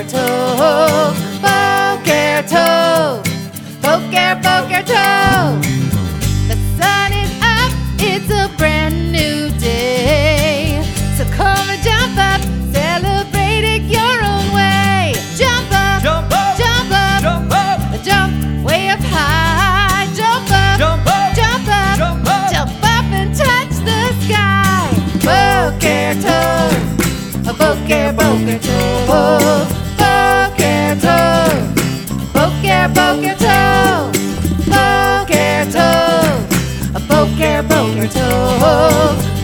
boker tov, boker tov, boker tov. The sun is up, it's a brand new day. So come and jump up, celebrate it your own way. Jump up, Jump up, jump up, jump up, jump way up high. Jump up, jump up, jump up, jump up. jump up and touch the sky. Boker tov, boker tov, boker tov, boker tov, boker tov, boker tov.